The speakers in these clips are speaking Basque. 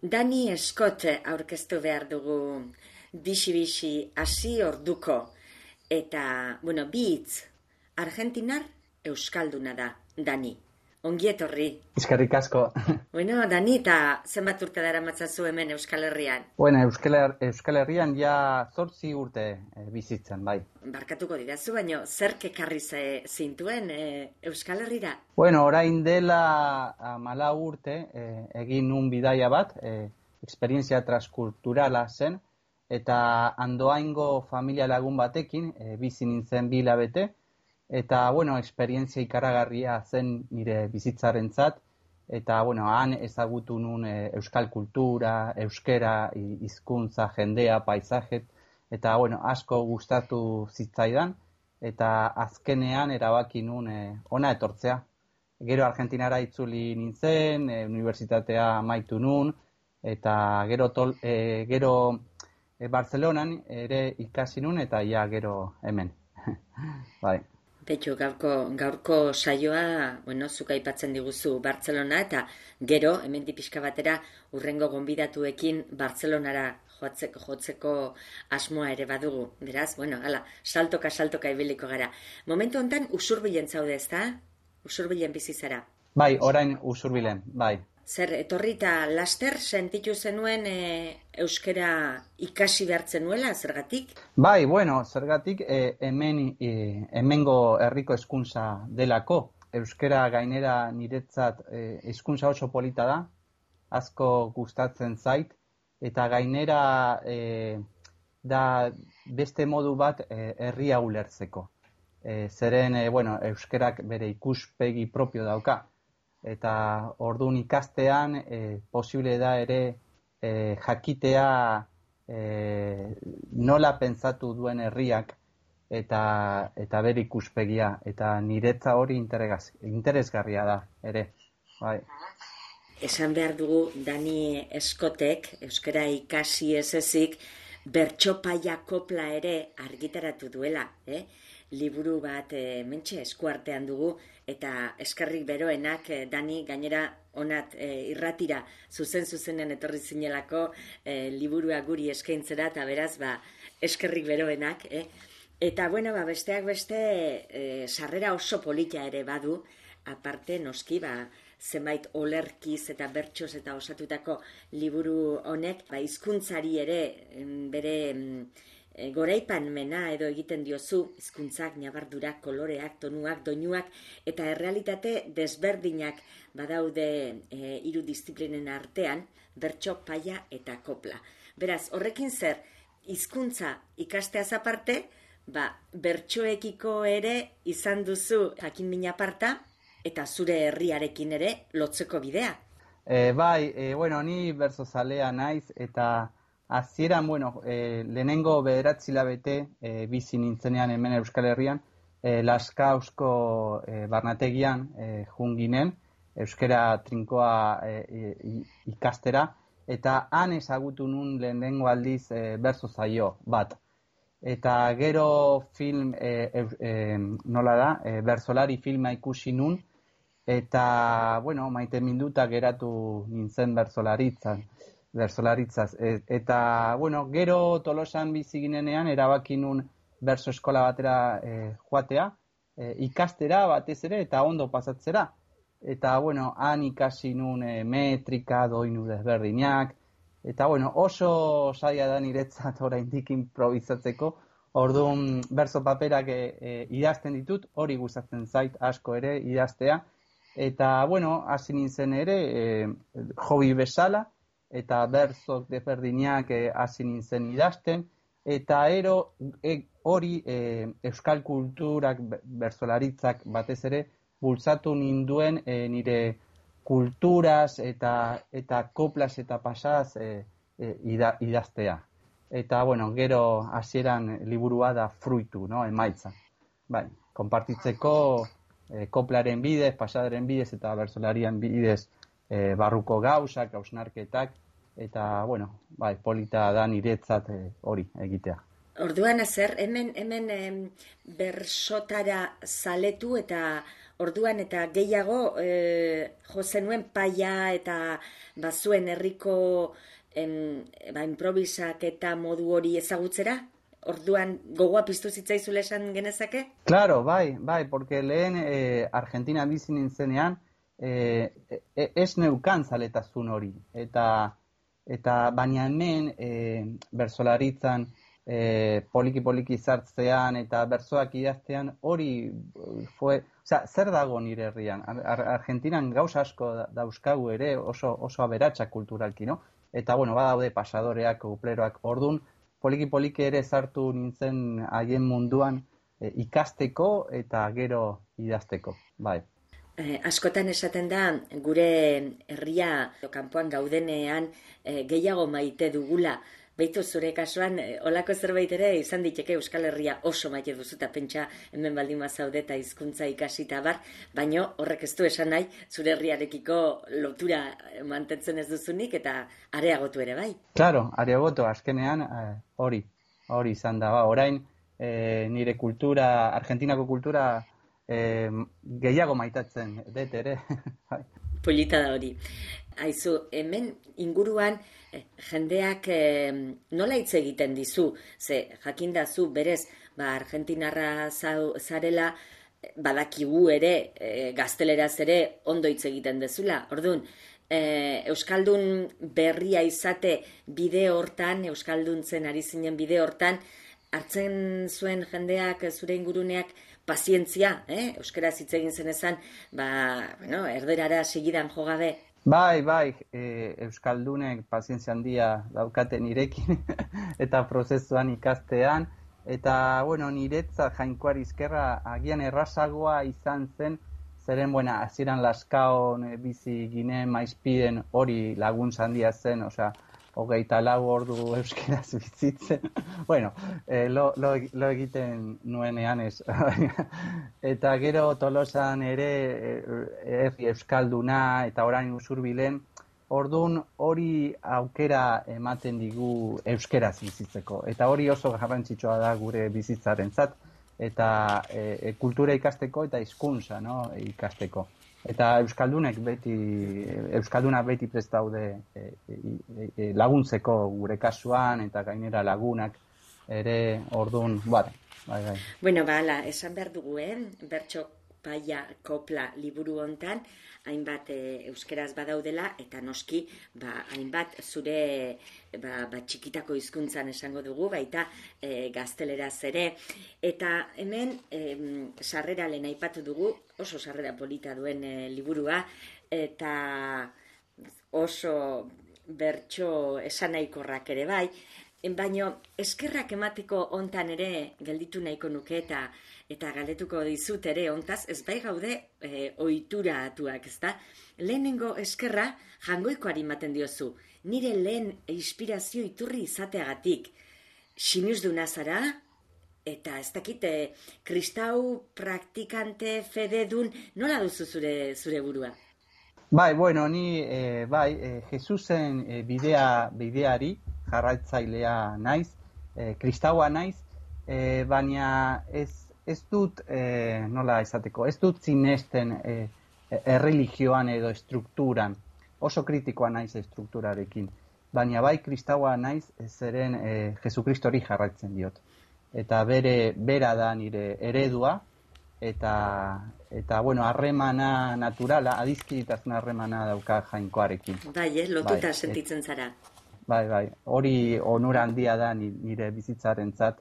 Dani Scott aurkeztu behar dugu bixi-bixi hasi orduko. Eta, bi hitz, Argentinar Euskalduna da, Dani. Ongi etorri. Eskerrik asko. Dani, eta zenbat urte daramatzazu hemen Euskal Herrian? Euskal Herrian ja 8 urte bizitzen, bai. Barkatuko didazu, baina zerk ekarri zintuen Euskal Herrira? Orain dela 14 urte egin nun bidaia bat, esperientzia transkulturala zen, eta Andoaingo familia lagun batekin bizi nintzen 2 hilabete, eta, esperientzia ikaragarria zen nire bizitzarentzat, eta, han ezagutu nun euskal kultura, euskera, hizkuntza, jendea, paisajet, eta, asko gustatu zitzaidan, eta azkenean erabaki nun ona etortzea. Gero Argentinara itzuli nintzen, unibertsitatea amaitu nun, eta gero Barcelonan ere ikasi nun, eta gero hemen. Bai. Betxo, gaurko saioa, zuk aipatzen diguzu Bartzelona, eta gero, hemen pixka batera, urrengo gonbidatuekin Bartzelonara jotzeko asmoa ere badugu. Beraz, saltoka ibiliko gara. Momentu honetan, Usurbilen zaude, ezta? Usurbilen bizi zara? Bai, orain Usurbilen, bai. Zer, etorri eta laster sentitu zenuen euskera ikasi behartzen nuela, zergatik? Bai, zergatik hemengo herriko hezkuntza delako. Euskera gainera niretzat hizkuntza oso polita da, asko gustatzen zait, eta gainera da beste modu bat herria ulertzeko. Zeren, euskerak bere ikuspegi propio dauka. Eta orduan ikastean posible da ere jakitea nola pentsatu duen herriak eta bere ikuspegia. Eta niretza hori interesgarria da ere. Bai. Esan behar dugu Dani Scottek, euskara ikasi ez ezik, Bertsopaia kopla ere argitaratu duela. Liburu bat mentxe eskuartean dugu, eta eskerrik beroenak, Dani, gainera onat irratira zuzenean etorri zinelako liburua guri eskaintzera, eta beraz, eskerrik beroenak. Eta, besteak beste, sarrera oso polita ere badu, aparte, noski, zenbait olerkiz eta bertsoz eta osatutako liburu honek, hizkuntzari ere bere goraipanmena edo egiten diozu, hizkuntzak, ñabardurak, koloreak, tonuak, doinuak, eta errealitate desberdinak badaude 3 disiplinen artean, bertso, paia eta kopla. Beraz, horrekin zer, hizkuntza ikasteaz aparte, bertsoekiko ere izan duzu jakin min aparta, eta zure herriarekin ere lotzeko bidea. Ni bertsozalea naiz, eta hasieran, lehenengo 9 hilabete bizi nintzenean hemen Euskal Herrian, Laskausko barnategian junginen, euskera trinkoa ikastera, eta han ezagutu nun lehenengo aldiz bertsozaio bat. Eta gero film, bertsolari filma ikusi nun, eta, maite minduta geratu nintzen bertsolaritzaz. Eta, gero Tolosan bizi ginenean erabaki nun bertso eskola batera joatea, ikastera batez ere eta ondo pasatzera. Eta, han ikasi nun metrika, doinu desberdinak, eta, oso zaila da niretzat oraindik improvisatzeko. Orduan, bertso paperak idazten ditut, hori gustatzen zait asko ere idaztea. Eta, hasi nintzen ere, hobi bezala, eta bertzok desberdinak hasi nintzen idazten. Eta hori euskal kulturak, bertsolaritzak batez ere, bultzatu ninduen nire kulturaz eta koplas eta pasaz idaztea. Eta, gero hasieran liburua da fruitu, emaitza. Konpartitzeko koplaren bidez, pasadaren bidez eta bertsolarian bidez barruko gauzak, hausnarketak, eta, polita da niretzat hori egitea. Orduan, hemen bersotara zaletu eta Orduan eta gehiago jo zenuen paia eta bazuen herriko improvisak eta modu hori ezagutzera? Orduan gogoa piztu zitzaizula esan genezake? Claro, bai, porque lehen Argentina bizi nintzenean ez neukan zaletasun hori. Eta baina hemen bertsolaritzan poliki sartzean eta bertsoak idaztean hori zer dago nire herrian? Argentinan gauza asko dauzkagu ere oso aberatsak kulturalki, no? Eta bueno, badaude pasadoreak, kupleroak, ordun poliki ere sartu nintzen haien munduan ikasteko eta gero idazteko, bai. Askotan esaten da, gure herria kanpoan gaudenean gehiago maite dugula. Beitu zure kasuan, olako zerbait ere izan diteke Euskal Herria oso maite duzu eta pentsa hemen baldin mazaude eta hizkuntza ikasita bar, baino horrek ez du esan nahi zure herriarekiko lotura mantentzen ez duzunik eta areagotu ere bai. Claro, areagotu, azkenean hori izan da, orain nire kultura, Argentinako kultura gehiago maitatzen dut ere. Polita da hori. Aizu, hemen inguruan jendeak nola hitz egiten dizu? Ze jakindazu berez, Argentinarra zarela, badakigu ere, gazteleraz ere ondo hitz egiten dezula. Orduan, Euskaldun berria izate bide hortan, Euskalduntzen ari zinen bide hortan, hartzen zuen jendeak, zure inguruneak, pazientzia, euskaraz hitz egin zenezan, erderara segidan jogabe. Bai, Euskaldunek pazientzia handia daukate nirekin eta prozesuan ikastean. Eta, niretzat Jainkoari eskerra agian errazagoa izan zen, zeren, hasieran Lazkaon bizi ginen maizpiden hori laguntza handia zen, 24 ordu euskaraz bizitzen. Lo egiten nuenean ez. Eta gero Tolosan ere herri euskalduna eta orain Usurbilen, orduan hori aukera ematen digu euskaraz bizitzeko. Eta hori oso garrantzitsua da gure bizitzarentzat eta kultura ikasteko eta hizkuntza, ikasteko. Eta Euskaldunak beti prest daude laguntzeko gure kasuan eta gainera lagunak ere orduan, bai. Esan behar dugu, bertso paia kopla liburu hontan, hainbat euskeraz badaudela, eta noski, hainbat zure txikitako hizkuntzan esango dugu, baita gazteleraz ere. Eta hemen, sarrera lehen aipatu dugu, oso sarrera polita duen liburua, eta oso bertso esanaikorrak ere bai, baina eskerrak emateko hontan ere gelditu nahiko nuke eta galdetuko dizut ere hontaz, ez bai gaude ohitura atuak, ezta? Lehenengo eskerra Jangoikoari ematen diozu, nire lehen inspirazio iturri izateagatik. Sinusduna zara, eta ez dakit, kristau praktikante fededun, nola duzu zure burua? Ni Jesusen bideari jarraitzailea naiz, kristaua naiz, baina ez dut, nola esateko, ez dut sinesten erreligioan edo estrukturan, oso kritikoa naiz estrukturarekin, baina bai kristaua naiz zeren Jesukristori jarraitzen diot. Eta bera da nire eredua, eta harremana naturala, adizkiditasun harremana dauka Jainkoarekin. Lotuta sentitzen zara. Bai, hori onura handia da nire bizitzarentzat,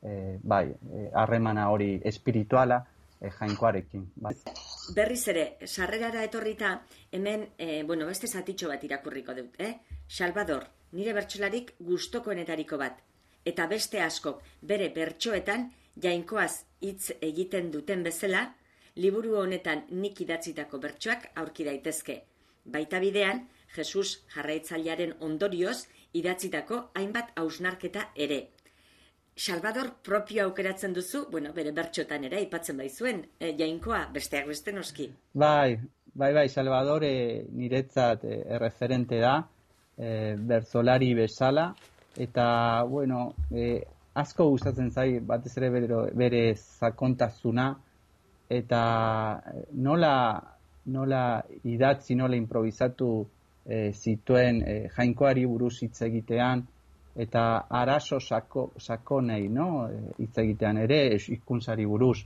harremana hori espirituala Jainkoarekin. Berriz ere, sarrerara etorrita, hemen, beste zatitxo bat irakurriko dut, Salvador, nire bertsolarik gustokoenetariko bat, eta beste askok bere bertsoetan Jainkoaz hitz egiten duten bezala, liburu honetan nik idatzitako bertsoak aurki daitezke. Baita bidean, Jesus jarraitzailearen ondorioz idatzitako hainbat hausnarketa ere. Salvador propio aukeratzen duzu, bere bertxotan ere aipatzen baizuen, Jainkoa, besteak beste noski. Bai, Salvador niretzat erreferente da, bertsolari bezala, eta, asko gustatzen zai, batez ere bere sakontasuna, eta nola idatzi, nola improvisatu zituen jainkoari buruz hitz egitean, eta arazo sakonei, no? Hitz egitean ere, hizkuntzari buruz.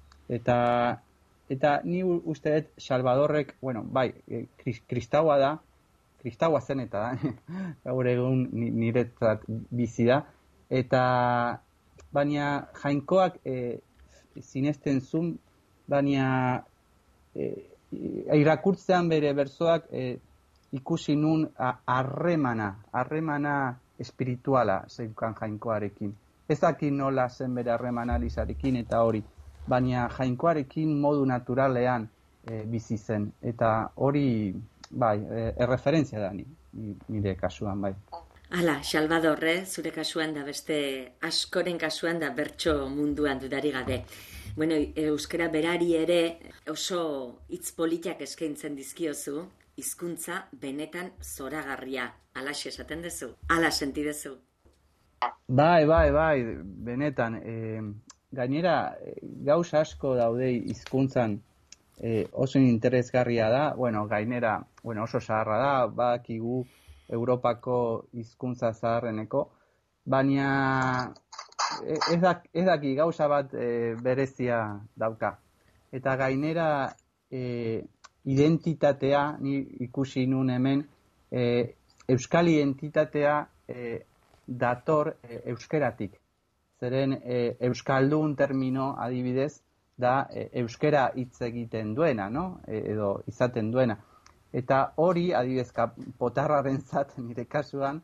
Eta ni uste dut Salvadorrek, bueno, bai, kristaua zen eta gaur egun niretzat bizi da, eta baina jainkoak sinesten zuen, baina irakurtzean bere bertsoak ikusi nun harremana espirituala zeukan jainkoarekin. Ez dakit nola zen bere harremana Lizarekin eta hori, baina jainkoarekin modu naturalean bizi zen. Eta hori, bai, erreferentzia da nire kasuan, bai. Hala, Salvador, zure kasuan da beste askoren kasuan da bertso munduan dudari gabe. Bueno, euskara berari ere oso hitz politak eskaintzen dizkiozu, hizkuntza benetan zoragarria. Alaxe esaten duzu, ala senti duzu. Bai, benetan. Gainera, gauza asko daude hizkuntzan oso interesgarria da. Bueno, gainera, oso zaharra da, badakigu Europako hizkuntza zaharreneko, baina ez daki gauza bat berezia dauka. Eta gainera identitatea, ni ikusi nun hemen, euskal identitatea dator euskeratik. Zeren euskaldun termino adibidez da euskera hitz egiten duena, no? Edo izaten duena. Eta hori, adibidez, potarrarentzat nire kasuan,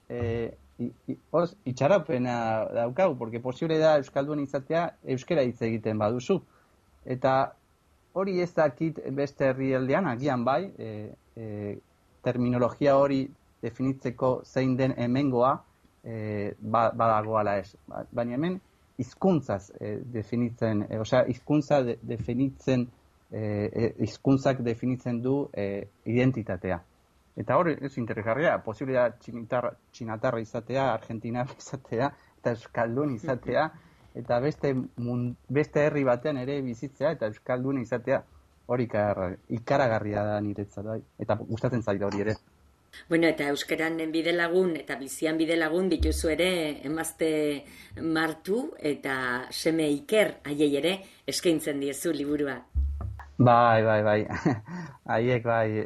itxaropena daukagu, porque posible da euskaldun izatea euskera hitz egiten baduzu. Eta hori ez dakit beste herrialdean, agian bai, terminologia hori definitzeko zein den hemengoa badagoala ez. Baina hemen hizkuntzaz definitzen, hizkuntza definitzen, hizkuntzak definitzen du identitatea. Eta hori ez interesgarria, posible da txinatarra izatea, argentinar izatea, eta euskaldun izatea, eta beste herri batean ere bizitzea, eta euskaldun izatea, hori ikaragarria da niretzat, eta gustatzen zait hori ere. Bueno, eta euskeran bidelagun eta bizian bidelagun dituzu ere emazte Martu eta seme Iker haiei ere eskaintzen diezu liburua. Bai. Haiek bai,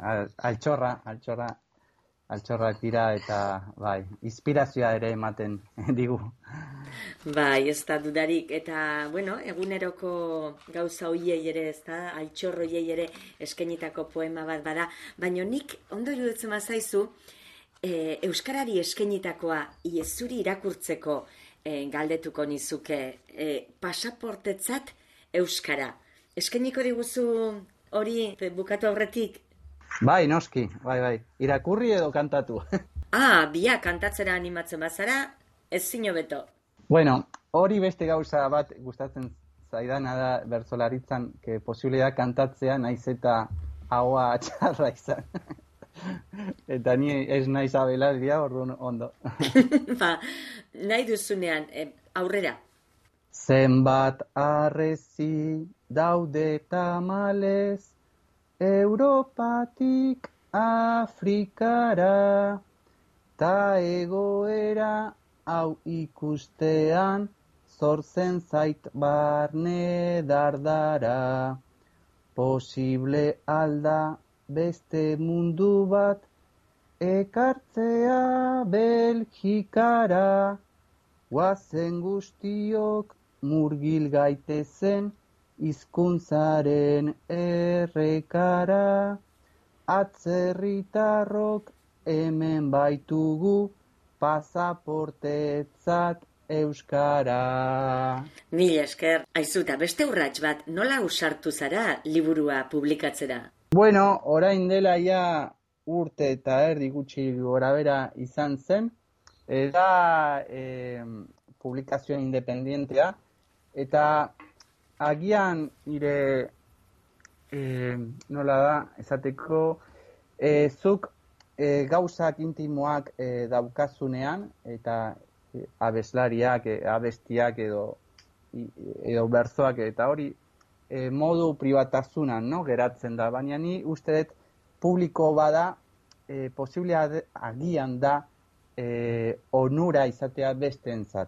altxorrak dira eta bai, inspirazioa ere ematen digu. Bai, ez da dudarik. Eta, bueno, eguneroko gauza hoiei ere, ez da, altxor hoiei ere eskainitako poema bat bada. Baina nik ondo iruditzen bazaizu, euskarari eskainitakoa zuri irakurtzeko galdetuko nizuke pasaportetzat euskara. Eskainiko diguzu hori bukatu aurretik? Bai, noski, bai. Irakurri edo kantatu. Biak kantatzera animatzen bazara, ez zino beto. Bueno, hori beste gauza bat gustatzen zaidana da bertsolaritzan, que posible da kantatzea naiz eta ahoa txarra izan. Eta ni ez naiz abelaria, orduan ondo. Nahi duzunean, aurrera. Zenbat harresi daude tamalez, Europatik Afrikara, ta egoera hau ikustean, zortzen zait barne dardara. Posible alda beste mundu bat, ekartzea Belgikara. Guazen guztiok murgil gaitezen, hizkuntzaren errekara. Atzerritarrok hemen baitugu, pasaportetzat euskara. Mila esker, aizuta, beste urrats bat, nola usartu zara liburua publikatzera? Bueno, orain dela ja urte eta erdi gutxi gorabera izan zen, eta publikazioa independentea, eta agian nire nola da, esateko, zuk gauzak intimoak daukazunean, eta abeslariak, abestiak edo berzoak, eta hori modu pribatasunan, no, geratzen da, baina ni uste dut publiko bada posiblea agian da onura izatea besteentzat.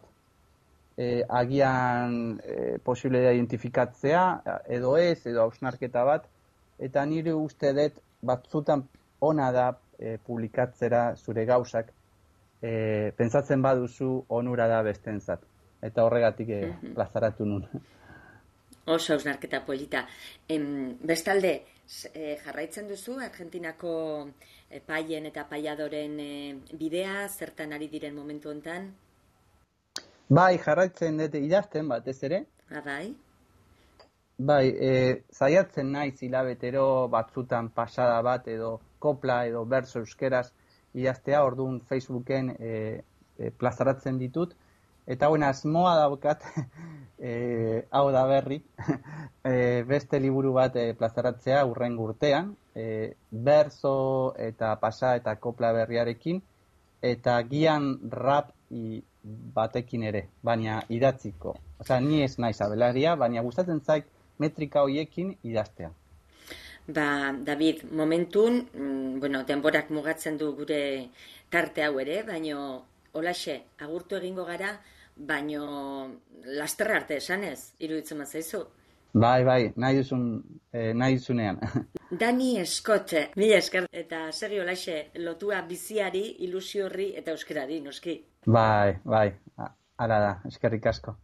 Agian posible da identifikatzea, edo ez, edo hausnarketa bat, eta nire uste dut batzutan ona da publikatzera zure gauzak, pentsatzen baduzu onura da besteentzat. Eta horregatik plazaratu nun. Oso hausnarketa polita. Bestalde, jarraitzen duzu Argentinako paien eta paiadoren bidea, zertan ari diren momentu hontan? Bai, jarraitzen dute idazten batez ere. Bai. Bai, saiatzen naiz hilabetero batzutan pasada bat edo kopla edo berso euskeraz idaztea, orduan Facebooken plazaratzen ditut. Eta asmoa daukat, hau da berri, beste liburu bat plazaratzea hurrengo urtean, berso eta pasa eta kopla berriarekin, eta gian rap batekin ere, baina idatziko. Osea, ni ez naiz abelaria, baina gustatzen zait metrika hoiekin idaztea. David, momentun, denborak mugatzen du gure tarte hau ere, baino holaxe, agurtu egingo gara, baino lasterra arte esanez, iruditzen bazaizu. Bai, nahi duzunean. Dani Scott, mila esker, eta segi holaxe, lotua biziari, ilusio horri eta euskerari, noski. Bai, hala da, eskerrik asko.